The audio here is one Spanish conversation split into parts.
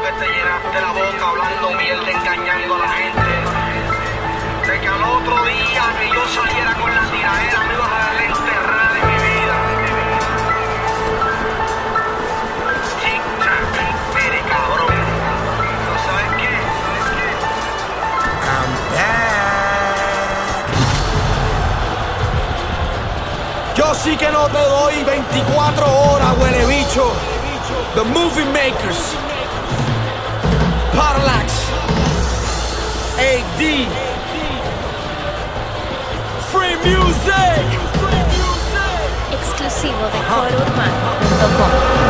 que te llenaste la boca hablando mierda, engañando a la gente. De que al otro día que yo saliera con la tiradera me ibas a dar la enterrada de mi vida. Tic-tac, mire cabrón. ¿No sabes qué? I'm back. Yo sí que no te doy 24 horas, huele bicho. The Movie Makers, Parallax, AD, Free Music. Exclusivo de corourbano.com.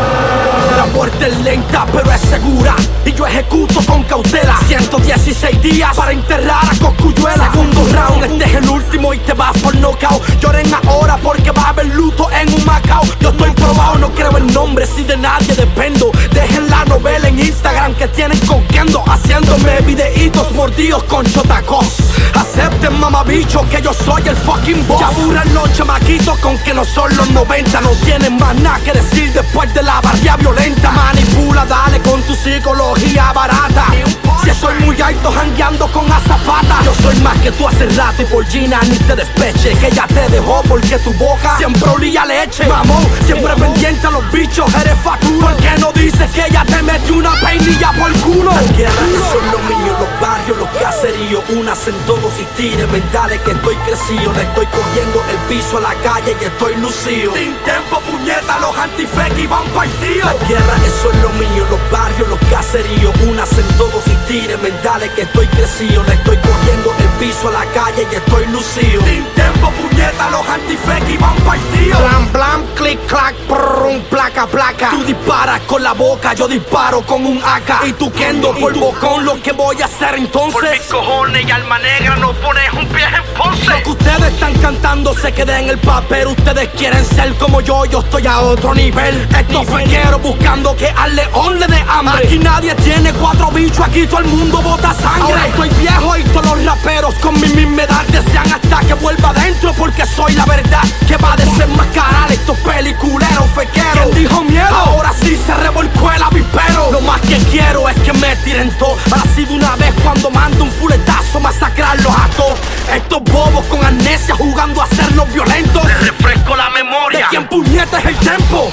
La muerte es lenta pero es segura y yo ejecuto con cautela. 116 días para enterrar a Cosculluela. Segundo round, este es el último y te vas por knockout. Lloren ahora porque va a haber luto en un Macao. Yo estoy probado, no creo en nombres y de nadie dependo. Dejen la novela en Instagram que tienen coqueando, haciéndome videitos mordidos con chotacos. Acepten mamabicho que yo soy el fucking boss. Ya aburran los chamaquitos con que no son los 90. No tienen más nada que decir después de la barria violenta. Manipula, dale con tu psicología barata. Si estoy muy alto jangueando con azafata. Yo soy más que tú hace rato y por Gina ni te despeche. Que ella te dejó porque tu boca siempre olía leche. Mamón, siempre pendiente a los bichos, eres faturo. ¿Por qué no dices que ella te metió una peinilla por culo? La guerra que son los niños, los barrios, los caseríos. Unas en todos y tírenme, dale que estoy crecido. Le estoy cogiendo el piso a la calle y estoy lucido. Sin tiempo, puñeta, los antifequis van partidos. La guerra eso es lo mío, los barrios, los caseríos. Unas en todos y tírenme, dale que estoy crecido. Le estoy cogiendo el piso a la calle y estoy lucido. Sin tiempo, puñeta, los antifequis van partidos. Blam, blam, clic, clac, prrrum, placa, placa. Tú disparas con la boca, yo disparo con un AK. Y tú kendo por bocón, lo que voy a hacer entonces. Por mis cojones y alma negra no pones un pie en Ponce. Lo que ustedes están cantando se queda en el papel. Ustedes quieren ser como yo estoy a otro nivel. Estos fequeros buscando que al león le dé hambre. Aquí nadie tiene 4 bichos, aquí todo el mundo bota sangre. Ahora estoy viejo y todos los raperos con mi misma edad desean hasta que vuelva adentro porque soy la verdad que va a desenmascarar estos peliculeros fequeros. ¿Quién dijo miedo? Ahora sí se revolcó el avispero. Lo más que quiero es que me tiren todo. Ahora sí de una vez cuando mando un fuletazo masacrarlos a todos. Estos bobos con amnesia jugando a ser los violentos. Te refresco la memoria. ¿De quién puñeta es el tempo?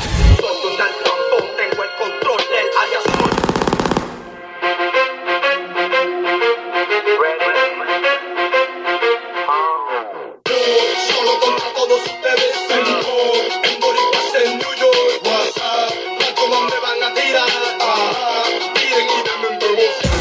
Tengo el control del área sur. Solo contra todos ustedes. En Boricuas, en New York. WhatsApp, ¿cómo me van a tirar? Miren y denme un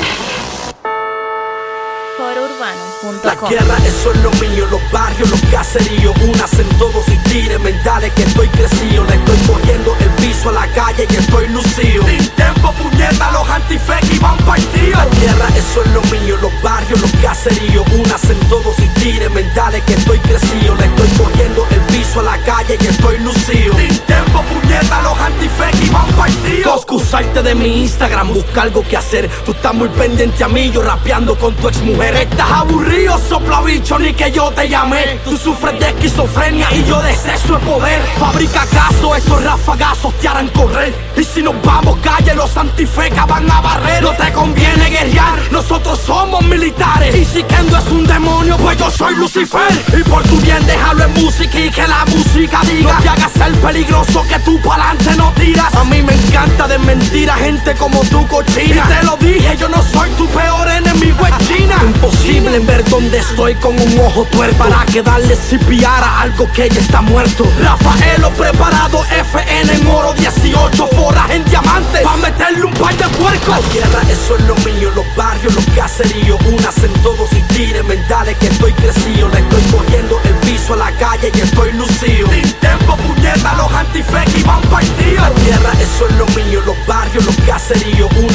corourbano.com. La guerra eso es lo mío, los barrios, los caseríos. Unas en todos y tírenme, dale que estoy crecido. Le estoy cogiendo el piso a la calle y estoy lucido. Sin tiempo, puñeta, los antifequis van partidos. La guerra eso es lo mío, los barrios, los caseríos. Unas en todos y tírenme, dale que estoy crecido. Le estoy cogiendo el piso a la calle y estoy lucido. Sin tiempo, puñeta, los antifequis van partidos. Coscu, salte de mi Instagram, busca algo que hacer. Tú estás muy pendiente a mí, yo rapeando con tu exmujer. Estás aburrido, sopla bicho, ni que yo te llamé. Tú sufres de esquizofrenia y yo de exceso de poder. Fabrica caso, estos rafagazos te harán correr. Y si nos vamos calle, los antifecas van a barrer. No te conviene guerrear, nosotros somos militares. Y si Kendo es un demonio, pues yo soy Lucifer. Y por tu bien déjalo en música y que la música diga. No te hagas el peligroso que tú pa'lante no tiras. A mí me encanta desmentir a gente como tú, cochina. Y te lo dije, yo no soy tu peor enemigo, es China. Imposible en ver dónde estoy con un ojo tuerto para que darle CPR a algo que ya está muerto. Rafaelo preparado, FN en oro 18, forras en diamantes pa' meterle un par de puercos. La guerra eso es lo mío, los barrios, los caseríos. Unas en todos y tírenme, dale que estoy crecido. Le estoy cogiendo el piso a la calle y estoy lucido. Sin tiempo, puñeta, los antifequis van partidos. La guerra eso es lo mío, los barrios, los caseríos.